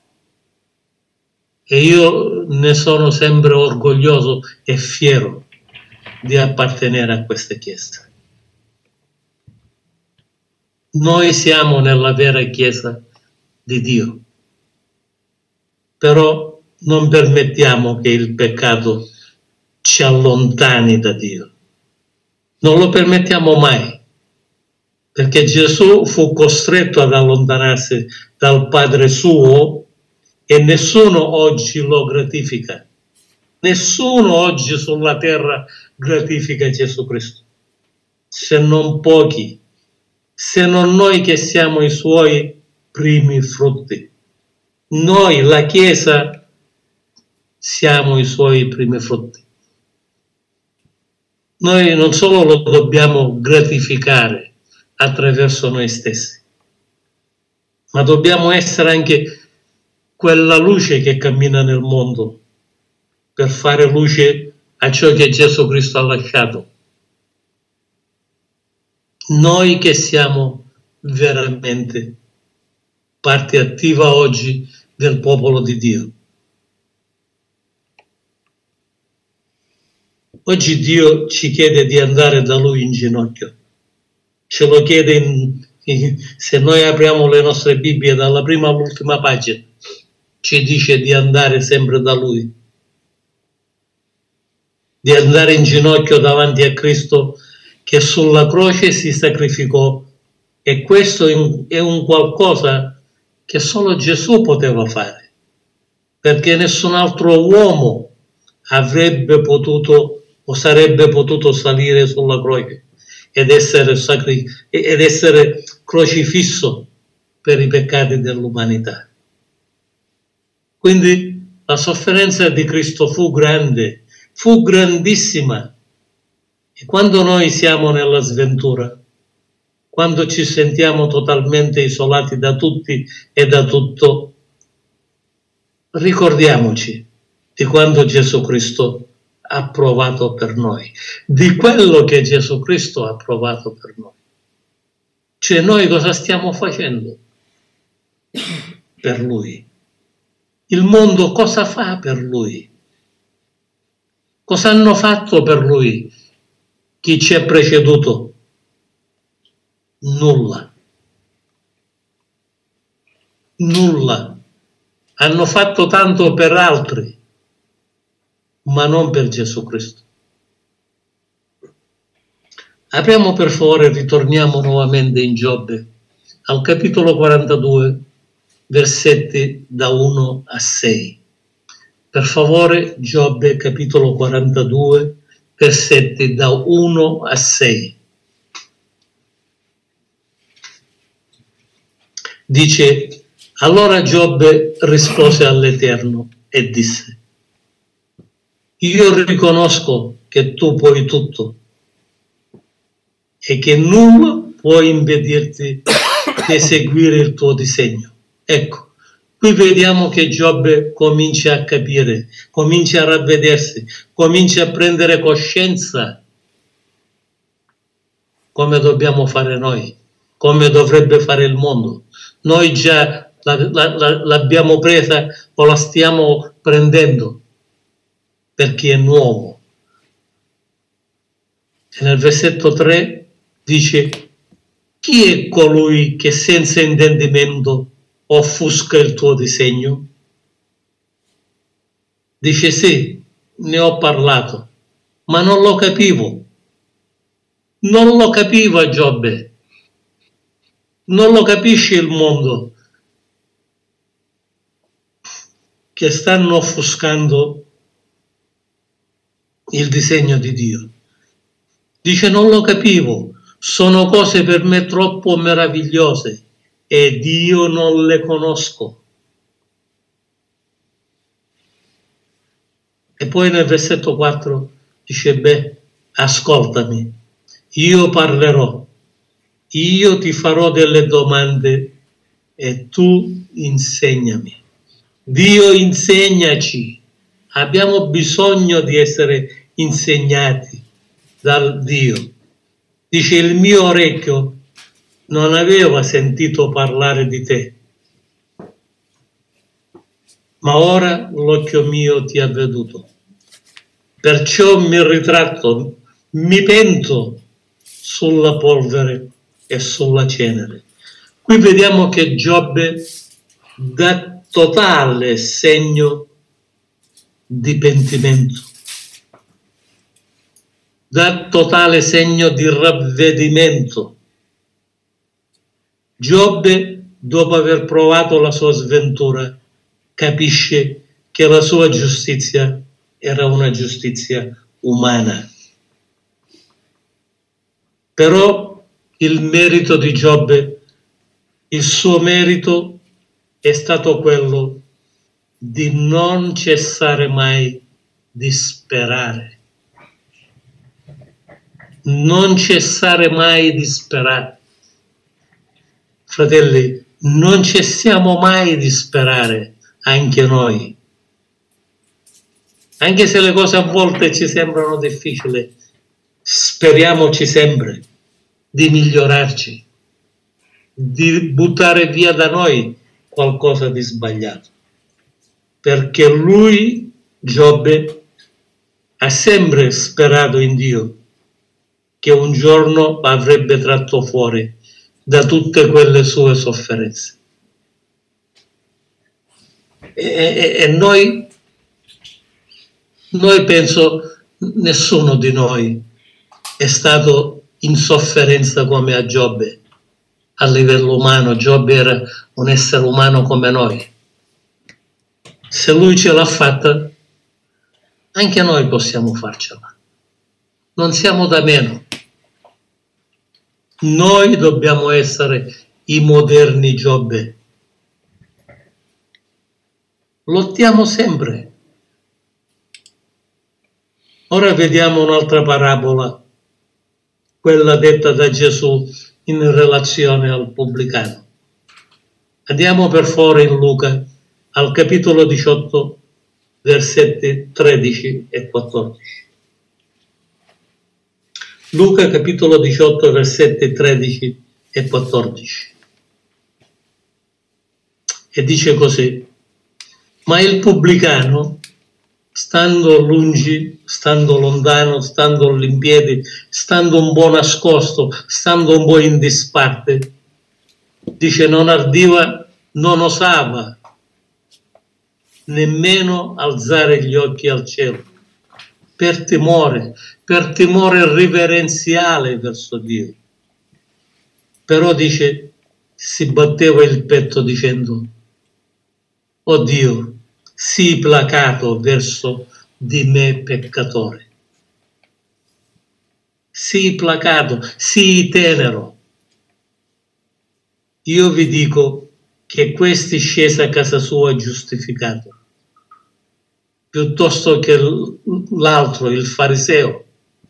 E io ne sono sempre orgoglioso e fiero di appartenere a questa Chiesa. Noi siamo nella vera Chiesa di Dio, però non permettiamo che il peccato ci allontani da Dio. Non lo permettiamo mai, perché Gesù fu costretto ad allontanarsi dal Padre suo e nessuno oggi lo gratifica. Nessuno oggi sulla terra gratifica Gesù Cristo, se non pochi, se non noi che siamo i suoi primi frutti. Noi, la Chiesa, siamo i suoi primi frutti. Noi non solo lo dobbiamo gratificare attraverso noi stessi, ma dobbiamo essere anche quella luce che cammina nel mondo per fare luce a ciò che Gesù Cristo ha lasciato. Noi che siamo veramente parte attiva oggi del popolo di Dio. Oggi Dio ci chiede di andare da Lui in ginocchio. Ce lo chiede in, in, se noi apriamo le nostre Bibbie dalla prima all'ultima pagina, ci dice di andare sempre da Lui, di andare in ginocchio davanti a Cristo che sulla croce si sacrificò, e questo è un qualcosa che solo Gesù poteva fare, perché nessun altro uomo avrebbe potuto o sarebbe potuto salire sulla croce ed essere, sacri- ed essere crocifisso per i peccati dell'umanità. Quindi la sofferenza di Cristo fu grande, fu grandissima, e quando noi siamo nella sventura, quando ci sentiamo totalmente isolati da tutti e da tutto, ricordiamoci di quanto Gesù Cristo ha provato per noi, di quello che Gesù Cristo ha provato per noi. Cioè noi cosa stiamo facendo per Lui? Il mondo cosa fa per Lui? Cosa hanno fatto per Lui chi ci ha preceduto? Nulla. Nulla. Hanno fatto tanto per altri, ma non per Gesù Cristo. Apriamo per favore, ritorniamo nuovamente in Giobbe, al capitolo quarantadue, versetti da uno a sei. Per favore, Giobbe, capitolo quarantadue, versetti da uno a sei. Dice: allora Giobbe rispose all'Eterno e disse: io riconosco che tu puoi tutto e che nulla può impedirti di eseguire il tuo disegno. Ecco, qui vediamo che Giobbe comincia a capire, comincia a ravvedersi, comincia a prendere coscienza come dobbiamo fare noi, come dovrebbe fare il mondo. Noi già la, la, la, l'abbiamo presa o la stiamo prendendo, perché è nuovo. E nel versetto tre dice: chi è colui che senza intendimento offusca il tuo disegno? Dice: sì, ne ho parlato, ma non lo capivo. Non lo capiva Giobbe. Non lo capisce il mondo, che stanno offuscando il disegno di Dio. Dice: non lo capivo, sono cose per me troppo meravigliose ed io non le conosco. E poi nel versetto quattro dice: beh, ascoltami, io parlerò, io ti farò delle domande e tu insegnami. Dio, insegnaci. Abbiamo bisogno di essere insegnati dal Dio. Dice: il mio orecchio non aveva sentito parlare di te, ma ora l'occhio mio ti ha veduto. Perciò mi ritratto, mi pento sulla polvere e sulla cenere. Qui vediamo che Giobbe dà totale segno di pentimento, dà totale segno di ravvedimento. Giobbe, dopo aver provato la sua sventura, capisce che la sua giustizia era una giustizia umana. Però il merito di Giobbe, il suo merito è stato quello di non cessare mai di sperare. Non cessare mai di sperare. Fratelli, non cessiamo mai di sperare, anche noi. Anche se le cose a volte ci sembrano difficili, speriamoci sempre di migliorarci, di buttare via da noi qualcosa di sbagliato. Perché lui, Giobbe, ha sempre sperato in Dio, che un giorno l'avrebbe tratto fuori da tutte quelle sue sofferenze. E, e, e noi, noi penso, nessuno di noi è stato in sofferenza come a Giobbe, a livello umano. Giobbe era un essere umano come noi. Se lui ce l'ha fatta, anche noi possiamo farcela. Non siamo da meno. Noi dobbiamo essere i moderni Giobbe. Lottiamo sempre. Ora vediamo un'altra parabola, quella detta da Gesù in relazione al pubblicano. Andiamo per favore in Luca, al capitolo diciotto, versetti tredici e quattordici. Luca, capitolo diciotto, versetti tredici e quattordici. E dice così: ma il pubblicano, stando lungi, stando lontano, stando all'impiedi, stando un po' nascosto, stando un po' in disparte, dice, non ardiva, non osava nemmeno alzare gli occhi al cielo, per timore, per timore riverenziale verso Dio. Però dice, si batteva il petto dicendo, oh Dio, sii placato verso di me peccatore. Sii placato, sii tenero. Io vi dico che questi scese a casa sua giustificato, piuttosto che l'altro, il fariseo,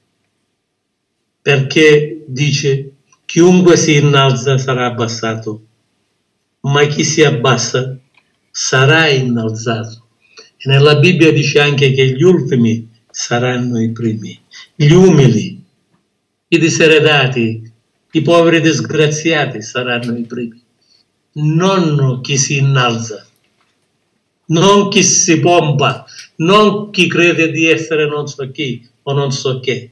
perché dice, chiunque si innalza sarà abbassato, ma chi si abbassa sarà innalzato. E nella Bibbia dice anche che gli ultimi saranno i primi, gli umili, i diseredati, i poveri disgraziati saranno i primi. Non chi si innalza, non chi si pompa, non chi crede di essere non so chi o non so che.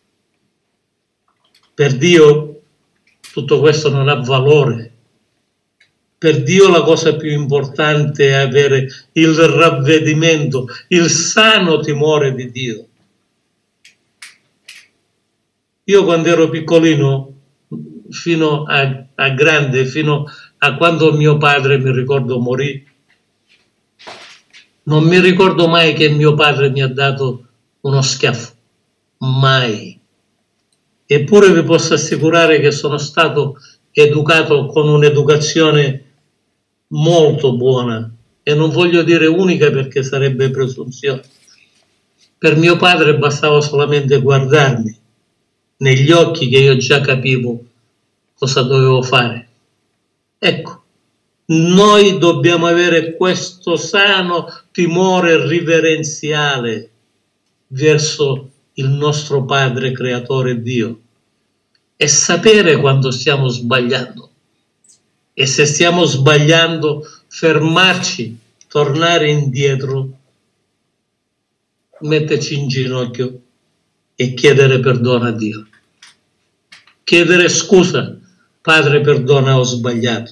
Per Dio tutto questo non ha valore. Per Dio la cosa più importante è avere il ravvedimento, il sano timore di Dio. Io quando ero piccolino, fino a, a grande, fino a quando mio padre, mi ricordo, morì, non mi ricordo mai che mio padre mi ha dato uno schiaffo. Mai. Eppure vi posso assicurare che sono stato educato con un'educazione molto buona, e non voglio dire unica perché sarebbe presunzione. Per mio padre bastava solamente guardarmi negli occhi che io già capivo cosa dovevo fare. Ecco, noi dobbiamo avere questo sano timore riverenziale verso il nostro Padre Creatore Dio e sapere quando stiamo sbagliando. E se stiamo sbagliando, fermarci, tornare indietro, metterci in ginocchio e chiedere perdono a Dio. Chiedere scusa, Padre, perdona, ho sbagliato.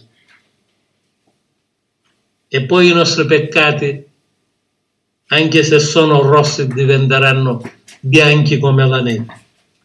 E poi i nostri peccati, anche se sono rossi, diventeranno bianchi come la neve.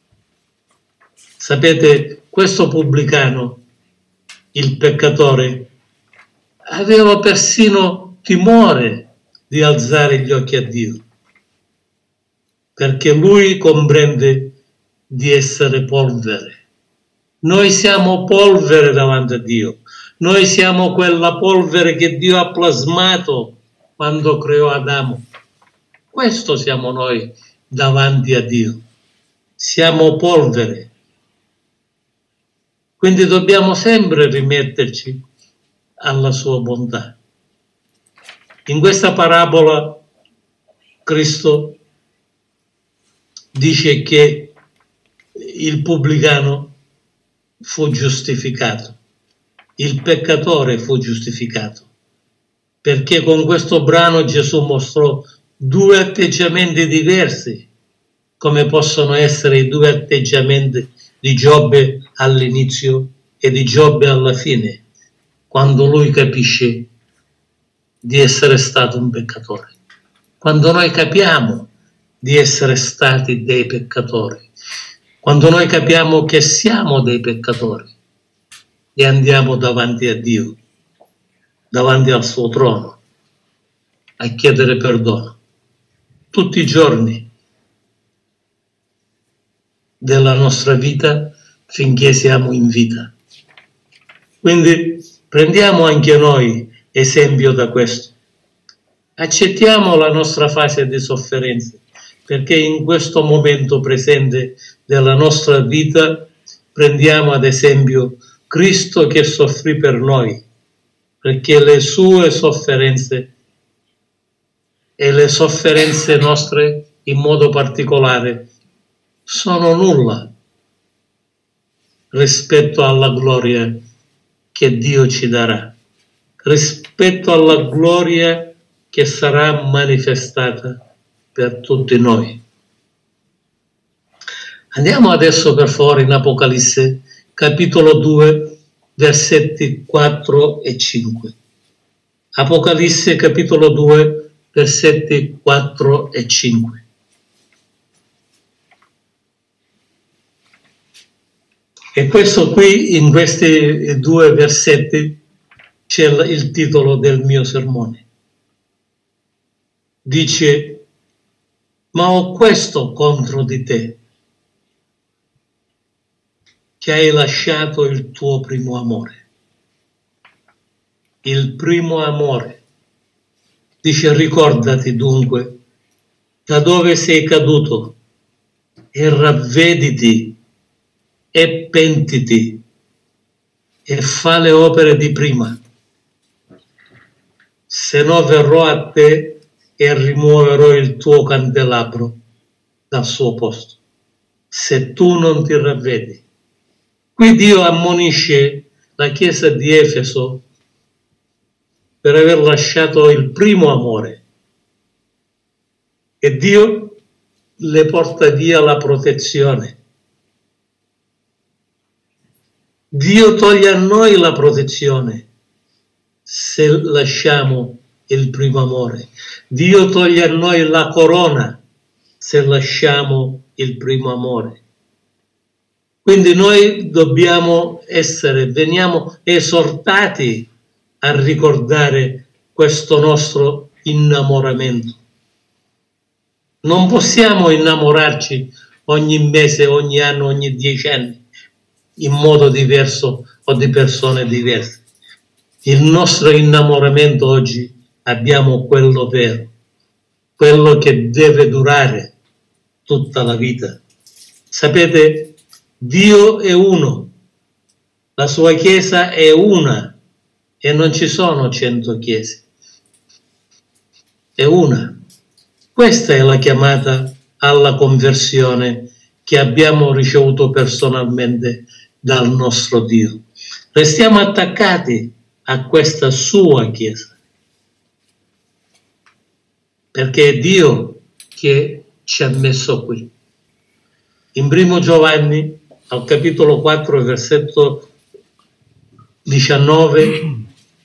Sapete, questo pubblicano, il peccatore, aveva persino timore di alzare gli occhi a Dio, perché lui comprende di essere polvere. Noi siamo polvere davanti a Dio, noi siamo quella polvere che Dio ha plasmato quando creò Adamo. Questo siamo noi davanti a Dio, siamo polvere. Quindi dobbiamo sempre rimetterci alla sua bontà. In questa parabola Cristo dice che il pubblicano fu giustificato, il peccatore fu giustificato, perché con questo brano Gesù mostrò due atteggiamenti diversi come possono essere i due atteggiamenti di Giobbe all'inizio e di Giobbe alla fine, quando lui capisce di essere stato un peccatore. Quando noi capiamo di essere stati dei peccatori, quando noi capiamo che siamo dei peccatori e andiamo davanti a Dio, davanti al suo trono, a chiedere perdono, tutti i giorni della nostra vita finché siamo in vita. Quindi prendiamo anche noi esempio da questo. Accettiamo la nostra fase di sofferenza, perché in questo momento presente della nostra vita prendiamo ad esempio Cristo che soffrì per noi, perché le sue sofferenze e le sofferenze nostre in modo particolare sono nulla rispetto alla gloria che Dio ci darà, rispetto alla gloria che sarà manifestata per tutti noi. Andiamo adesso per favore in Apocalisse, capitolo due, versetti quattro e cinque. Apocalisse, capitolo due, versetti quattro e cinque. E questo qui, in questi due versetti, c'è il titolo del mio sermone. Dice: ma ho questo contro di te, che hai lasciato il tuo primo amore. Il primo amore. Dice: ricordati dunque da dove sei caduto e ravvediti e pentiti e fa le opere di prima, se no verrò a te e rimuoverò il tuo candelabro dal suo posto, se tu non ti ravvedi. Qui Dio ammonisce la chiesa di Efeso per aver lasciato il primo amore e Dio le porta via la protezione. Dio toglie a noi la protezione se lasciamo il primo amore. Dio toglie a noi la corona se lasciamo il primo amore. Quindi noi dobbiamo essere, veniamo esortati a ricordare questo nostro innamoramento. Non possiamo innamorarci ogni mese, ogni anno, ogni dieci anni, in modo diverso o di persone diverse. Il nostro innamoramento oggi abbiamo quello vero, quello che deve durare tutta la vita. Sapete, Dio è uno, la sua chiesa è una e non ci sono cento chiese, è una. Questa è la chiamata alla conversione che abbiamo ricevuto personalmente dal nostro Dio. Restiamo attaccati a questa sua chiesa, perché è Dio che ci ha messo qui. In primo Giovanni, al capitolo quattro, versetto diciannove,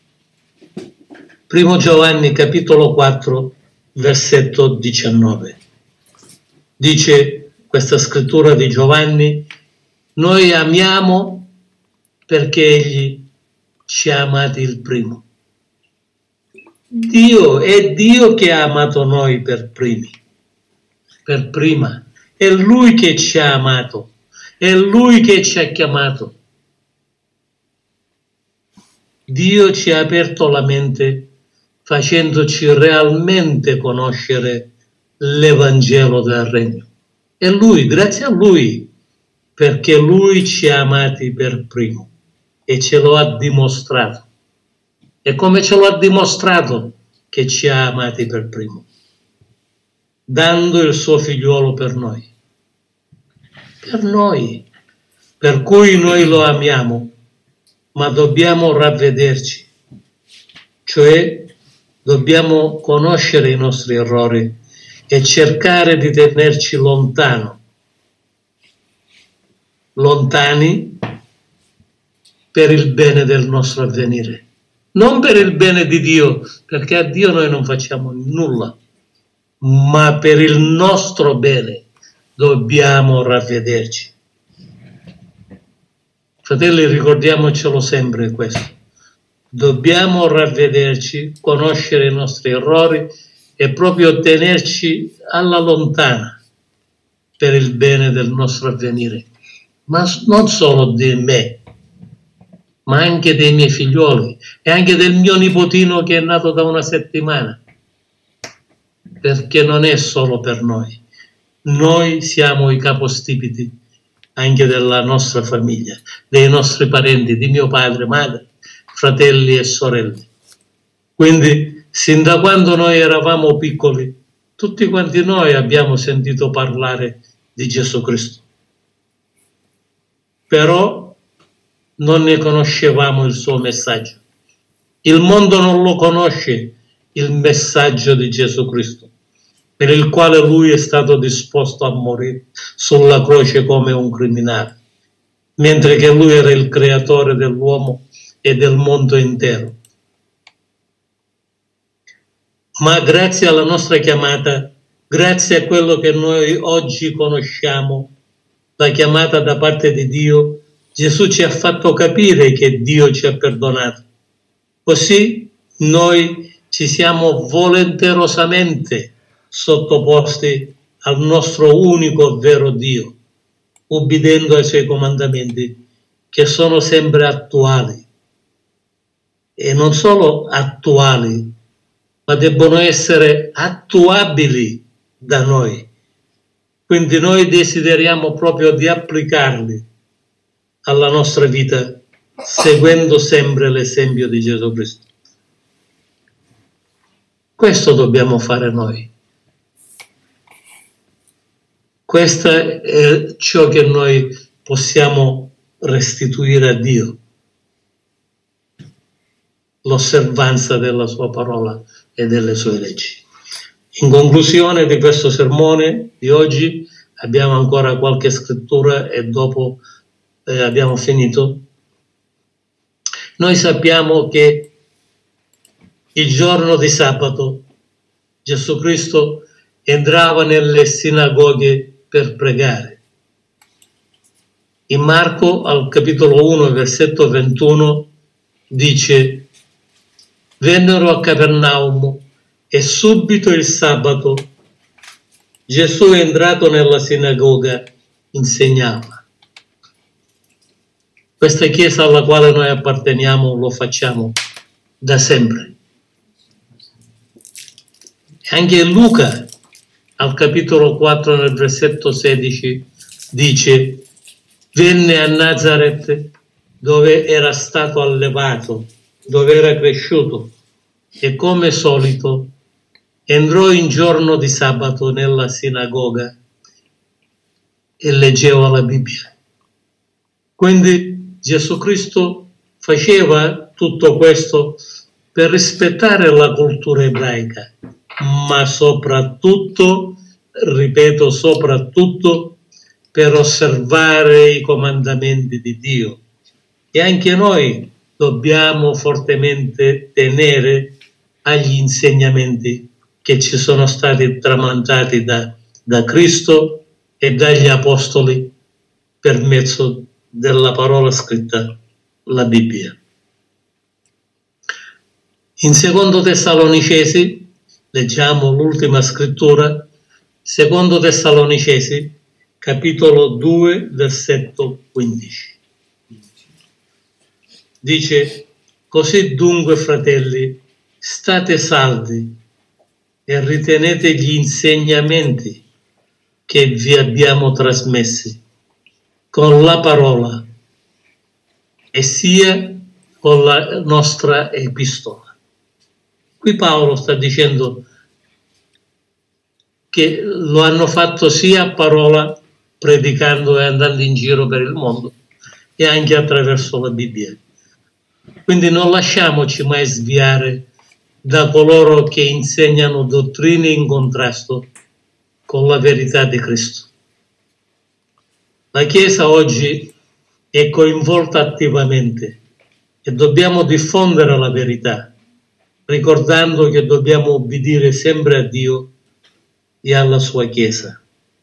primo Giovanni, capitolo quattro, versetto diciannove, dice questa scrittura di Giovanni: noi amiamo perché Egli ci ha amati il primo. Dio, è Dio che ha amato noi per primi, per prima. È Lui che ci ha amato, è Lui che ci ha chiamato. Dio ci ha aperto la mente facendoci realmente conoscere l'Evangelo del Regno. È Lui, grazie a Lui, perché Lui ci ha amati per primo e ce lo ha dimostrato. E come ce lo ha dimostrato che ci ha amati per primo? Dando il suo figliuolo per noi. Per noi. Per cui noi lo amiamo, ma dobbiamo ravvederci. Cioè, dobbiamo conoscere i nostri errori e cercare di tenerci lontano, lontani per il bene del nostro avvenire, non per il bene di Dio, perché a Dio noi non facciamo nulla, ma per il nostro bene dobbiamo ravvederci. Fratelli, ricordiamocelo sempre questo. Dobbiamo ravvederci, conoscere i nostri errori e proprio tenerci alla lontana per il bene del nostro avvenire, ma non solo di me, ma anche dei miei figlioli e anche del mio nipotino che è nato da una settimana, perché non è solo per noi. Noi siamo i capostipiti anche della nostra famiglia, dei nostri parenti, di mio padre, madre, fratelli e sorelle. Quindi, sin da quando noi eravamo piccoli, tutti quanti noi abbiamo sentito parlare di Gesù Cristo. Però non ne conoscevamo il suo messaggio. Il mondo non lo conosce, il messaggio di Gesù Cristo, per il quale lui è stato disposto a morire sulla croce come un criminale, mentre che lui era il creatore dell'uomo e del mondo intero. Ma grazie alla nostra chiamata, grazie a quello che noi oggi conosciamo, la chiamata da parte di Dio, Gesù ci ha fatto capire che Dio ci ha perdonato. Così noi ci siamo volenterosamente sottoposti al nostro unico vero Dio, ubbidendo ai suoi comandamenti, che sono sempre attuali. E non solo attuali, ma debbono essere attuabili da noi. Quindi noi desideriamo proprio di applicarli alla nostra vita, seguendo sempre l'esempio di Gesù Cristo. Questo dobbiamo fare noi. Questo è ciò che noi possiamo restituire a Dio, l'osservanza della sua parola e delle sue leggi. In conclusione di questo sermone di oggi abbiamo ancora qualche scrittura e dopo eh, abbiamo finito. Noi sappiamo che il giorno di sabato Gesù Cristo entrava nelle sinagoghe per pregare. In Marco, al capitolo uno, versetto ventuno, dice: vennero a Capernaum e subito il sabato Gesù è entrato nella sinagoga, insegnava. Questa chiesa alla quale noi apparteniamo lo facciamo da sempre. Anche Luca, al capitolo quattro, nel versetto sedici, dice: venne a Nazaret, dove era stato allevato, dove era cresciuto, e come solito entrò in giorno di sabato nella sinagoga e leggeva la Bibbia. Quindi Gesù Cristo faceva tutto questo per rispettare la cultura ebraica, ma soprattutto, ripeto, soprattutto per osservare i comandamenti di Dio. E anche noi dobbiamo fortemente tenere agli insegnamenti che ci sono stati tramandati da, da Cristo e dagli Apostoli per mezzo della parola scritta, la Bibbia. In secondo Tessalonicesi, leggiamo l'ultima scrittura, secondo Tessalonicesi, capitolo due, versetto quindici. Dice: così dunque, fratelli, state saldi e ritenete gli insegnamenti che vi abbiamo trasmessi con la parola e sia con la nostra epistola. Qui Paolo sta dicendo che lo hanno fatto sia a parola, predicando e andando in giro per il mondo, e anche attraverso la Bibbia. Quindi non lasciamoci mai sviare da coloro che insegnano dottrine in contrasto con la verità di Cristo. La Chiesa oggi è coinvolta attivamente e dobbiamo diffondere la verità, ricordando che dobbiamo obbedire sempre a Dio e alla sua Chiesa,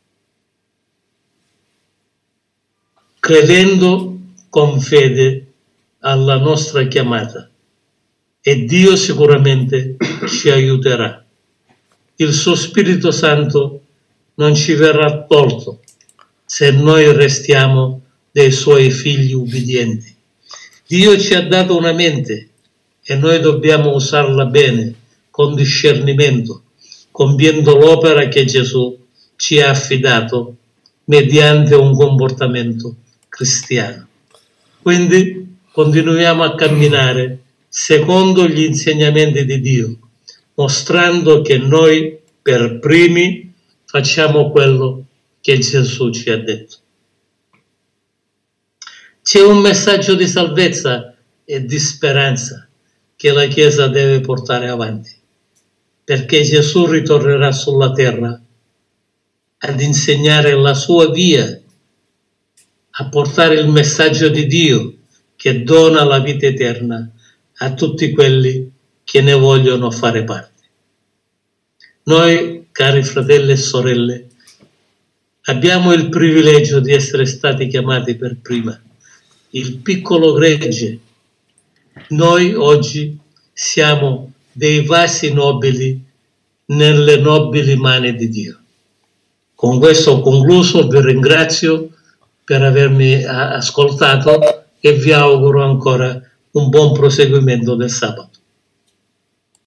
credendo con fede alla nostra chiamata, e Dio sicuramente ci aiuterà. Il suo Spirito Santo non ci verrà tolto se noi restiamo dei suoi figli ubbidienti. Dio ci ha dato una mente e noi dobbiamo usarla bene, con discernimento, compiendo l'opera che Gesù ci ha affidato mediante un comportamento cristiano. Quindi continuiamo a camminare secondo gli insegnamenti di Dio, mostrando che noi per primi facciamo quello che Gesù ci ha detto. C'è un messaggio di salvezza e di speranza che la Chiesa deve portare avanti, perché Gesù ritornerà sulla terra ad insegnare la sua via, a portare il messaggio di Dio che dona la vita eterna a tutti quelli che ne vogliono fare parte. Noi, cari fratelli e sorelle, abbiamo il privilegio di essere stati chiamati per prima, il piccolo gregge. Noi oggi siamo dei vasi nobili nelle nobili mani di Dio. Con questo ho concluso, vi ringrazio per avermi ascoltato e vi auguro ancora un buon proseguimento del sabato.